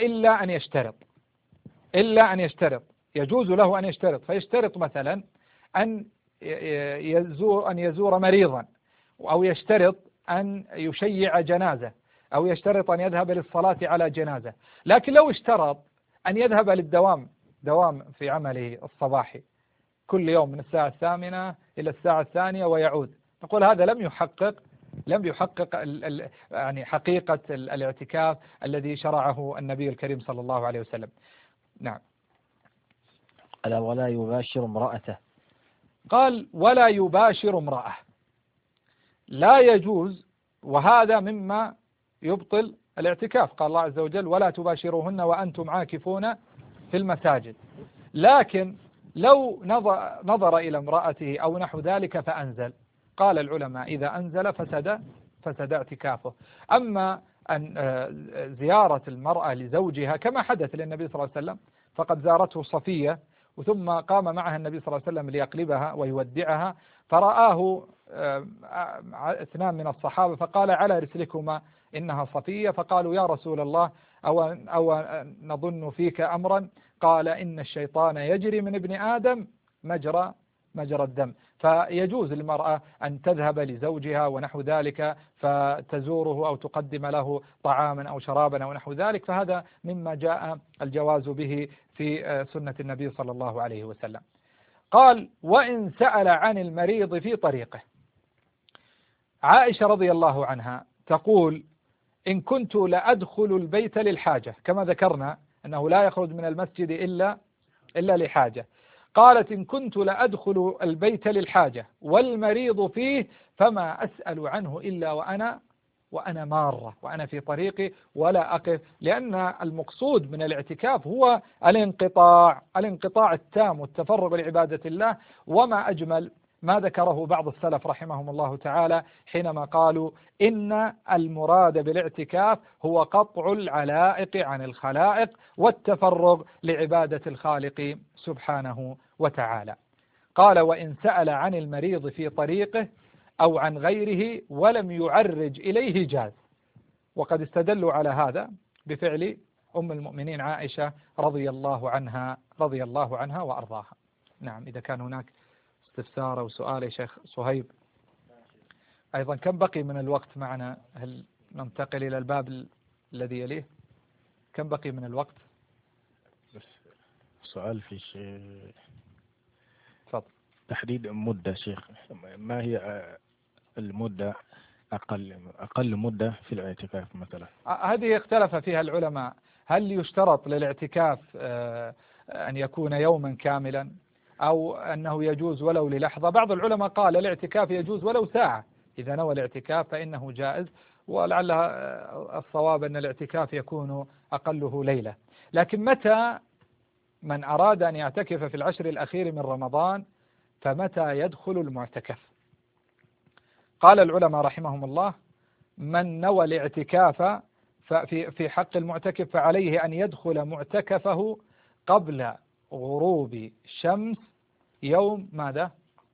إلا أن يشترط، يجوز له أن يشترط، فيشترط مثلا أن يزور مريضا، أو يشترط أن يشيع جنازة، أو يشترط أن يذهب للصلاة على جنازة. لكن لو اشترط أن يذهب دوام في عمله الصباحي كل يوم من الساعة 8 إلى الساعة 2 ويعود، نقول هذا لم يحقق يعني حقيقة الاعتكاف الذي شرعه النبي الكريم صلى الله عليه وسلم. نعم. ألا ولا يباشر امرأته. قال ولا يباشر امرأة، لا يجوز، وهذا مما يبطل الاعتكاف. قال الله عز وجل ولا تباشروهن وأنتم عاكفون في المساجد. لكن لو نظر إلى امرأته أو نحو ذلك فأنزل، قال العلماء إذا أنزل فسد اعتكافه. أما أن زيارة المرأة لزوجها كما حدث للنبي صلى الله عليه وسلم، فقد زارته صفية ثم قام معها النبي صلى الله عليه وسلم ليقلبها ويودعها، فرآه 2 من الصحابة فقال على رسلكما إنها صفية، فقالوا يا رسول الله أو نظن فيك أمرا، قال إن الشيطان يجري من ابن آدم مجرى الدم. فيجوز للمرأة أن تذهب لزوجها ونحو ذلك فتزوره أو تقدم له طعاما أو شرابا أو نحو ذلك، فهذا مما جاء الجواز به في سنة النبي صلى الله عليه وسلم. قال وإن سأل عن المريض في طريقه. عائشة رضي الله عنها تقول إن كنت لأدخل البيت للحاجة، كما ذكرنا أنه لا يخرج من المسجد إلا لحاجة. قالت إن كنت لأدخل البيت للحاجة والمريض فيه فما أسأل عنه إلا وأنا مارة، وأنا في طريقي ولا أقف، لأن المقصود من الاعتكاف هو الانقطاع التام والتفرغ لعبادة الله. وما أجمل ما ذكره بعض السلف رحمهم الله تعالى حينما قالوا إن المراد بالاعتكاف هو قطع العلائق عن الخلائق والتفرغ لعبادة الخالق سبحانه وتعالى. قال وإن سأل عن المريض في طريقه أو عن غيره ولم يعرج إليه جاز. وقد استدلوا على هذا بفعل أم المؤمنين عائشة رضي الله عنها وأرضاها. نعم. إذا كان هناك استفسار أو سؤال يا شيخ صهيب. أيضا كم بقي من الوقت معنا؟ هل ننتقل إلى الباب الذي يليه؟ كم بقي من الوقت؟ بس سؤال في تفضل. تحديد مدة شيخ، ما هي المدة أقل مدة في الاعتكاف مثلا؟ هذه اختلف فيها العلماء، هل يشترط للاعتكاف أن يكون يوما كاملا أو أنه يجوز ولو للحظة؟ بعض العلماء قال الاعتكاف يجوز ولو ساعة، إذا نوى الاعتكاف فإنه جائز، ولعلها الصواب أن الاعتكاف يكون أقله ليلة. لكن متى من أراد أن يعتكف في العشر الأخير من رمضان فمتى يدخل المعتكف؟ قال العلماء رحمهم الله من نوى الاعتكاف في حق المعتكف فعليه أن يدخل معتكفه قبل غروب شمس يوم ماذا؟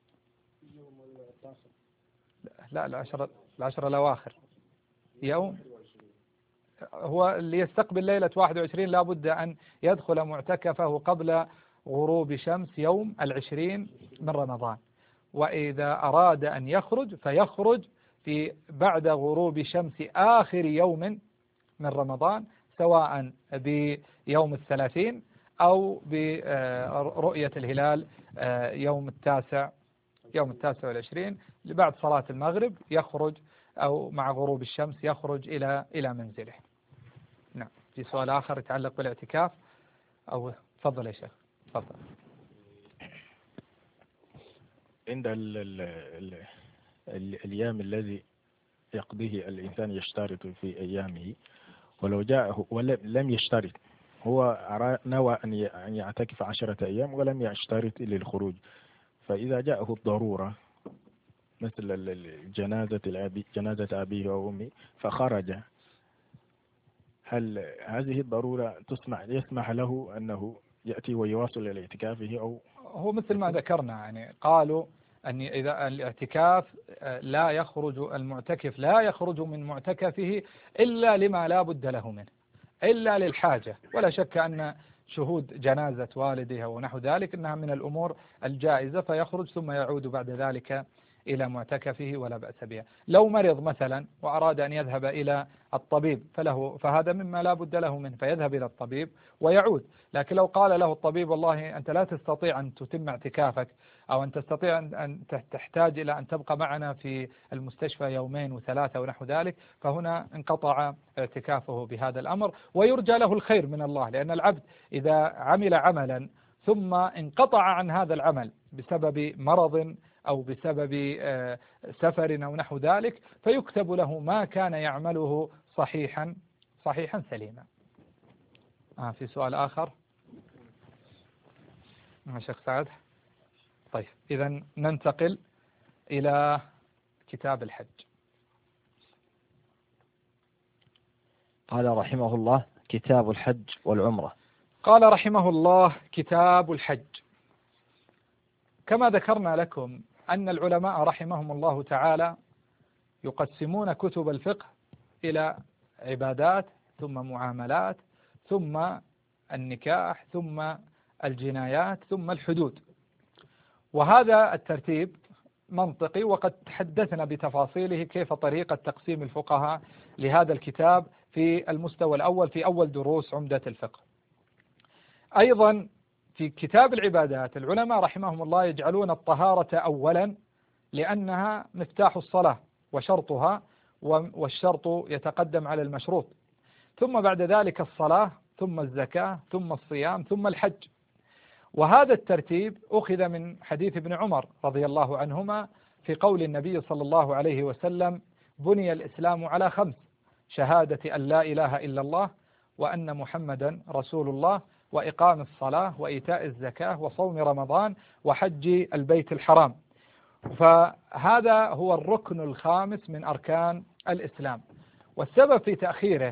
لا العشر الأواخر. يوم هو اللي يستقبل ليلة 21 لا بد أن يدخل معتكفه قبل غروب شمس يوم 20 من رمضان. وإذا أراد أن يخرج فيخرج في بعد غروب شمس آخر يوم من رمضان، سواء بيوم 30 أو برؤية الهلال يوم 9 يوم 29 بعد صلاة المغرب يخرج، أو مع غروب الشمس يخرج إلى منزله. نعم. في سؤال آخر يتعلق بالاعتكاف؟ أو تفضل يا شيخ، تفضل. عند الأيام الذي يقضيه الإنسان يشترط في أيامه، ولو جاءه ولم يشترط، هو نوى أن يعتكف 10 أيام ولم يشترط للخروج، فإذا جاءه الضرورة مثل جنازة أبيه أو أمه فخرج، هل هذه الضرورة يسمح له أنه يأتي ويواصل الاعتكافه؟ أو هو مثل ما ذكرنا، يعني قالوا أن إذا الاعتكاف لا يخرج المعتكف، لا يخرج من معتكفه إلا لما لا بد له منه، إلا للحاجة. ولا شك أن شهود جنازة والده ونحو ذلك إنها من الأمور الجائزة، فيخرج ثم يعود بعد ذلك إلى معتكفه ولا بأس بها. لو مرض مثلا وأراد أن يذهب إلى الطبيب فهذا مما لا بد له منه، فيذهب إلى الطبيب ويعود. لكن لو قال له الطبيب والله أنت لا تستطيع أن تتم اعتكافك، أو أن تستطيع أن تحتاج إلى أن تبقى معنا في المستشفى 2 و3 ونحو ذلك، فهنا انقطع اعتكافه بهذا الأمر، ويرجى له الخير من الله. لأن العبد إذا عمل عملا ثم انقطع عن هذا العمل بسبب مرض أو بسبب سفر أو نحو ذلك، فيكتب له ما كان يعمله صحيحا سليما. في سؤال آخر شيخ سعد؟ طيب، إذا ننتقل إلى كتاب الحج. قال رحمه الله: كتاب الحج والعمرة. قال رحمه الله: كتاب الحج. كما ذكرنا لكم أن العلماء رحمهم الله تعالى يقسمون كتب الفقه إلى عبادات، ثم معاملات، ثم النكاح، ثم الجنايات، ثم الحدود. وهذا الترتيب منطقي، وقد تحدثنا بتفاصيله كيف طريقة تقسيم الفقهاء لهذا الكتاب في المستوى الأول في أول دروس عمدة الفقه. أيضا في كتاب العبادات العلماء رحمهم الله يجعلون الطهارة أولا، لأنها مفتاح الصلاة وشرطها، والشرط يتقدم على المشروط، ثم بعد ذلك الصلاة، ثم الزكاة، ثم الصيام، ثم الحج. وهذا الترتيب أخذ من حديث ابن عمر رضي الله عنهما في قول النبي صلى الله عليه وسلم: بني الإسلام على 5: شهادة أن لا إله إلا الله، وأن محمدا رسول الله، وإقام الصلاة، وإيتاء الزكاة، وصوم رمضان، وحج البيت الحرام. فهذا هو الركن الخامس من أركان الإسلام. والسبب في تأخيره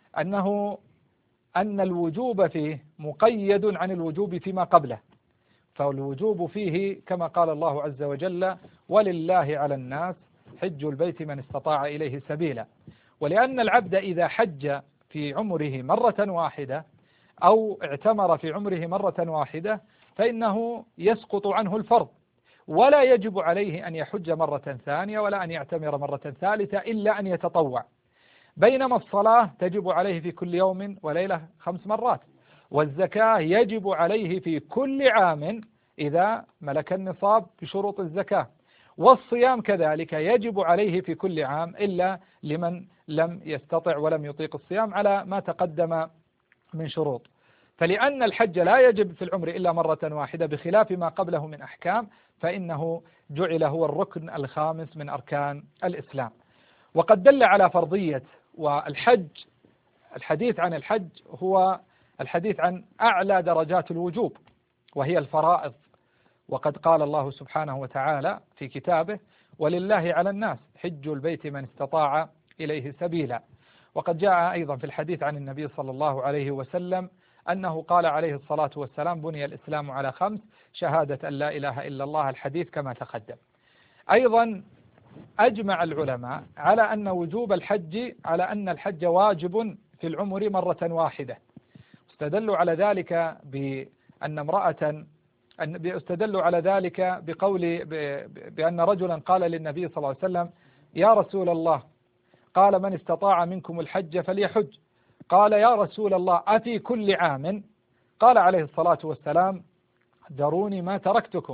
أن الوجوب فيه مقيد عن الوجوب فيما قبله، فالوجوب فيه كما قال الله عز وجل: ولله على الناس حج البيت من استطاع إليه سبيلا. ولأن العبد إذا حج في عمره مرة واحدة أو اعتمر في عمره مرة واحدة فإنه يسقط عنه الفرض، ولا يجب عليه أن يحج مرة ثانية ولا أن يعتمر مرة ثالثة إلا أن يتطوع. بينما الصلاة تجب عليه في كل يوم وليلة 5 مرات، والزكاة يجب عليه في كل عام إذا ملك النصاب بشروط الزكاة، والصيام كذلك يجب عليه في كل عام إلا لمن لم يستطع ولم يطيق الصيام على ما تقدم من شروط. فلأن الحج لا يجب في العمر إلا مرة واحدة بخلاف ما قبله من أحكام، فإنه جعل هو الركن الخامس من أركان الإسلام. وقد دل على فرضية والحج، الحديث عن الحج هو الحديث عن أعلى درجات الوجوب وهي الفرائض. وقد قال الله سبحانه وتعالى في كتابه: ولله على الناس حج البيت من استطاع إليه سبيلا. وقد جاء أيضا في الحديث عن النبي صلى الله عليه وسلم أنه قال عليه الصلاة والسلام: بني الإسلام على 5: شهادة أن لا إله إلا الله، الحديث كما تقدم. أيضا أجمع العلماء على أن وجوب الحج، على أن الحج واجب في العمر مرة واحدة. استدلوا على ذلك بأن امرأة، استدلوا على ذلك بأن رجلا قال للنبي صلى الله عليه وسلم: يا رسول الله، قال: من استطاع منكم الحج فليحج. قال: يا رسول الله، أفي كل عام؟ قال عليه الصلاة والسلام: ذروني ما تركتكم،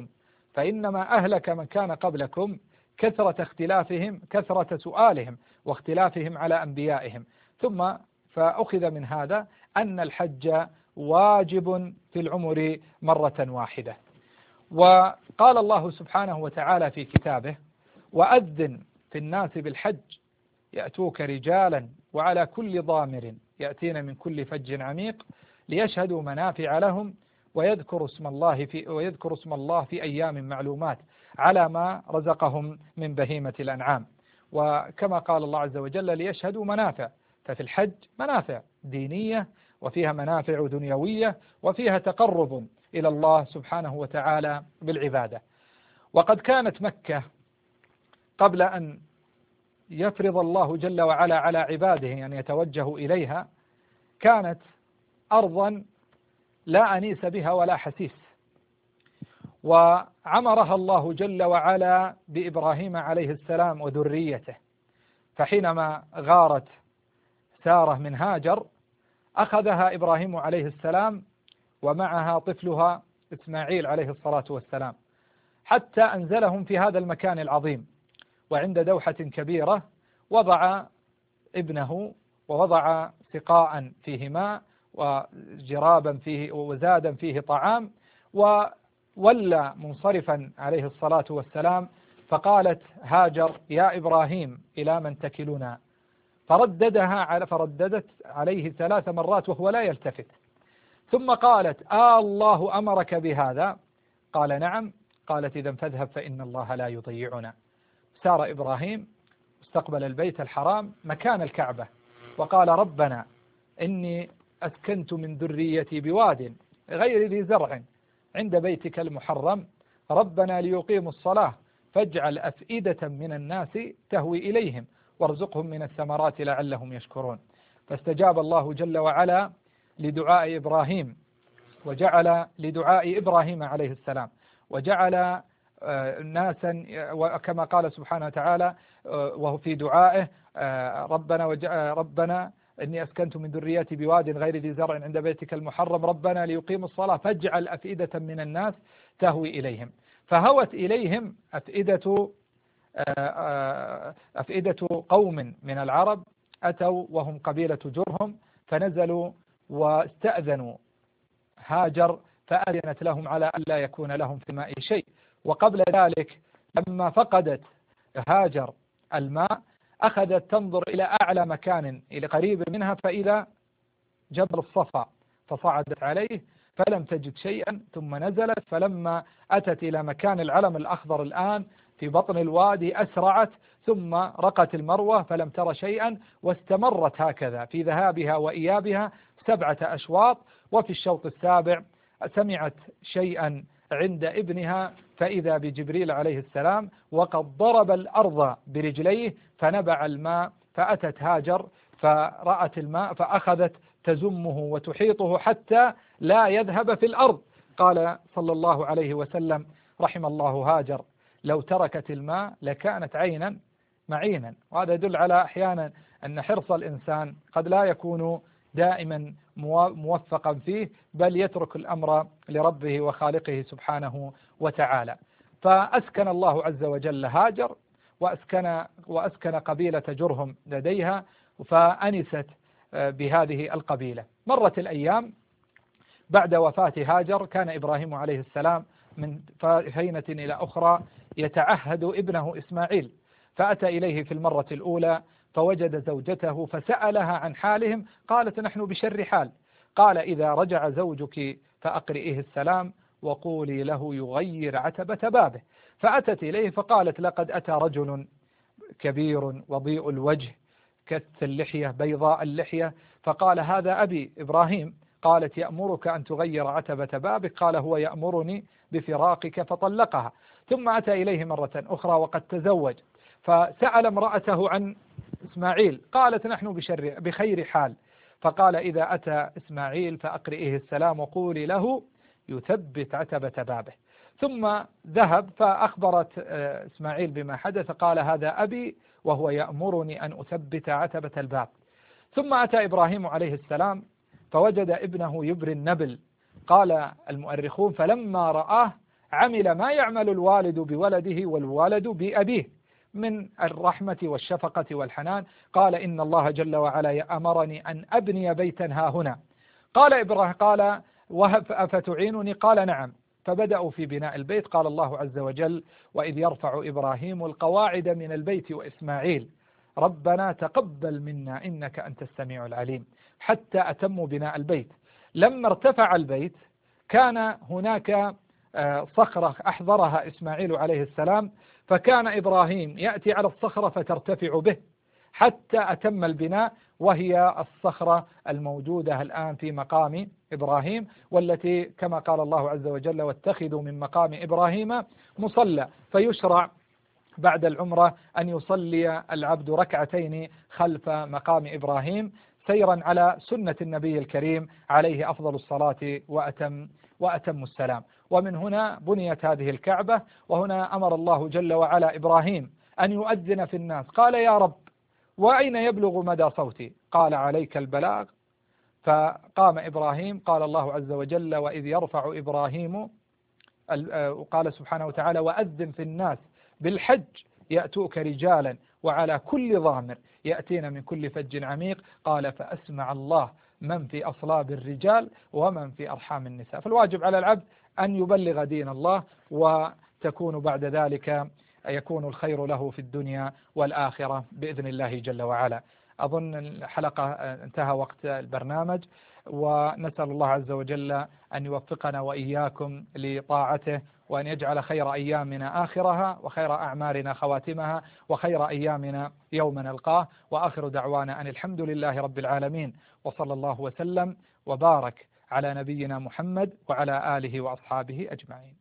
فإنما أهلك من كان قبلكم كثرة اختلافهم، كثرة سؤالهم واختلافهم على أنبيائهم. ثم فأخذ من هذا أن الحج واجب في العمر مرة واحدة. وقال الله سبحانه وتعالى في كتابه: وأذن في الناس بالحج يأتوك رجالا وعلى كل ضامر يأتين من كل فج عميق ليشهدوا منافع لهم ويذكروا اسم الله في أيام معلومات على ما رزقهم من بهيمة الأنعام. وكما قال الله عز وجل: ليشهدوا منافع، ففي الحج منافع دينية وفيها منافع دنيوية وفيها تقرب إلى الله سبحانه وتعالى بالعبادة. وقد كانت مكة قبل أن يفرض الله جل وعلا على عباده أن يتوجهوا إليها كانت أرضا لا أنيس بها ولا حسيس، وعمرها الله جل وعلا بإبراهيم عليه السلام وذريته. فحينما غارت سارة من هاجر أخذها إبراهيم عليه السلام ومعها طفلها إسماعيل عليه الصلاة والسلام، حتى أنزلهم في هذا المكان العظيم. وعند دوحة كبيرة وضع ابنه ووضع سقاء فيه ماء وجرابا فيه وزادا فيه طعام، وولى منصرفا عليه الصلاة والسلام. فقالت هاجر: يا إبراهيم إلى من تكلنا؟ فرددت عليه 3 مرات وهو لا يلتفت، ثم قالت: الله أمرك بهذا؟ قال: نعم. قالت: إذا فاذهب فإن الله لا يضيعنا. سار إبراهيم استقبل البيت الحرام مكان الكعبة وقال: ربنا إني أسكنت من ذريتي بواد غير ذي زرع عند بيتك المحرم ربنا ليقيموا الصلاة فاجعل أفئدة من الناس تهوي إليهم وارزقهم من الثمرات لعلهم يشكرون. فاستجاب الله جل وعلا لدعاء إبراهيم، وجعل لدعاء إبراهيم عليه السلام، وجعل ناسا، وكما قال سبحانه وتعالى وهو في دعائه: ربنا إني أسكنت من ذريتي بواد غير ذي زرع عند بيتك المحرم ربنا ليقيموا الصلاة فاجعل أفئدة من الناس تهوي إليهم. فهوت إليهم أفئدة قوم من العرب أتوا وهم قبيلة جرهم، فنزلوا واستأذنوا هاجر فأذنت لهم على أن لا يكون لهم في الماء شيء. وقبل ذلك لما فقدت هاجر الماء أخذت تنظر إلى أعلى مكان إلى قريب منها فإذا جبل الصفا، فصعدت عليه فلم تجد شيئا ثم نزلت، فلما أتت إلى مكان العلم الأخضر الآن في بطن الوادي أسرعت ثم رقت المروة فلم تر شيئا، واستمرت هكذا في ذهابها وإيابها 7 أشواط. وفي الشوط السابع سمعت شيئا عند ابنها فإذا بجبريل عليه السلام وقد ضرب الأرض برجليه فنبع الماء، فأتت هاجر فرأت الماء فأخذت تزمه وتحيطه حتى لا يذهب في الأرض. قال صلى الله عليه وسلم: رحم الله هاجر لو تركت الماء لكانت عينا معينا. وهذا يدل على أحيانا أن حرص الإنسان قد لا يكون دائما موفقا فيه، بل يترك الأمر لربه وخالقه سبحانه وتعالى. فأسكن الله عز وجل هاجر وأسكن قبيلة جرهم لديها، فأنست بهذه القبيلة. مرت الأيام بعد وفاة هاجر، كان إبراهيم عليه السلام من حينة إلى أخرى يتعهد ابنه إسماعيل، فأتى إليه في المرة الأولى فوجد زوجته فسألها عن حالهم، قالت: نحن بشر حال. قال: إذا رجع زوجك فأقرئه السلام وقولي له يغير عتبة بابه. فأتت إليه فقالت: لقد أتى رجل كبير وضيء الوجه كث اللحية بيضاء اللحية، فقال: هذا أبي إبراهيم. قالت: يأمرك أن تغير عتبة بابك. قال: هو يأمرني بفراقك، فطلقها. ثم أتى إليه مرة أخرى وقد تزوج، فسأل امرأته عن إسماعيل، قالت: نحن بخير حال. فقال: إذا أتى إسماعيل فأقرئه السلام وقولي له يثبت عتبة بابه. ثم ذهب فأخبرت إسماعيل بما حدث، قال: هذا أبي وهو يأمرني أن أثبت عتبة الباب. ثم أتى إبراهيم عليه السلام فوجد ابنه يبري النبل. قال المؤرخون: فلما رآه عمل ما يعمل الوالد بولده والولد بأبيه من الرحمة والشفقة والحنان. قال إن الله جل وعلا أمرني أن أبني بيتا ها هنا. قال إبراهيم قال وهب أفتعينني؟ قال نعم. فبدأوا في بناء البيت. قال الله عز وجل وإذ يرفع إبراهيم القواعد من البيت وإسماعيل ربنا تقبل منا إنك أنت السميع العليم، حتى أتموا بناء البيت. لما ارتفع البيت كان هناك صخرة أحضرها إسماعيل عليه السلام، فكان إبراهيم يأتي على الصخرة فترتفع به حتى أتم البناء، وهي الصخرة الموجودة الآن في مقام إبراهيم، والتي كما قال الله عز وجل واتخذوا من مقام إبراهيم مصلى. فيشرع بعد العمرة أن يصلي العبد ركعتين خلف مقام إبراهيم سيرا على سنة النبي الكريم عليه أفضل الصلاة وأتم السلام. ومن هنا بنيت هذه الكعبة. وهنا أمر الله جل وعلا إبراهيم أن يؤذن في الناس. قال يا رب وأين يبلغ مدى صوتي؟ قال عليك البلاغ. فقام إبراهيم. قال الله عز وجل وإذ يرفع إبراهيم، قال سبحانه وتعالى وأذن في الناس بالحج يأتوك رجالا وعلى كل ضامر يأتين من كل فج عميق. قال فأسمع الله من في أصلاب الرجال ومن في أرحام النساء. فالواجب على العبد أن يبلغ دين الله، وتكون بعد ذلك يكون الخير له في الدنيا والآخرة بإذن الله جل وعلا. أظن الحلقة انتهى وقت البرنامج، ونسأل الله عز وجل أن يوفقنا وإياكم لطاعته، وأن يجعل خير أيامنا آخرها وخير أعمارنا خواتمها وخير أيامنا يوم نلقاه. وآخر دعوانا أن الحمد لله رب العالمين، وصلى الله وسلم وبارك على نبينا محمد وعلى آله وأصحابه أجمعين.